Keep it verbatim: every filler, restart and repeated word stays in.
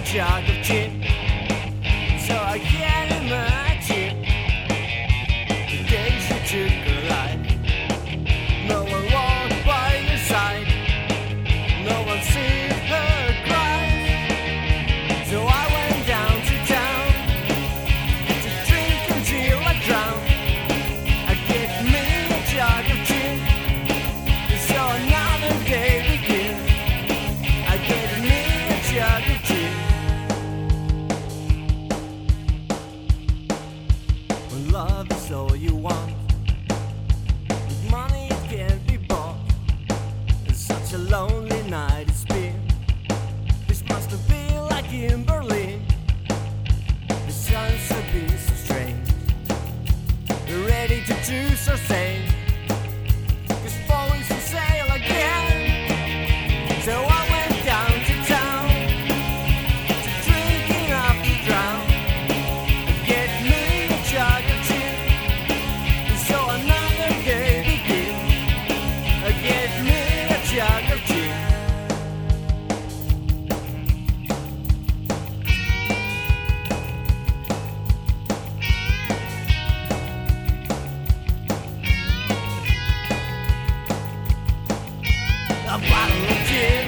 jug of gin. So I can't imagine the day she took her life. No one walked by her side, no one seen her cry. So I went down to town to drink until I drown. I get me a jug of gin, so another day begins. I get me a jug of gin. When love is all you want, with money it can't be bought. It's such a lonely night it's been. This must have been like in Berlin. The sun's have been so strange. We're ready to do so same, 'cause falling for sale again. So I went down to town to drinking up to drown. Get me a jug of gin, so another day begins. Get me a jug of gin. A bottle of gin.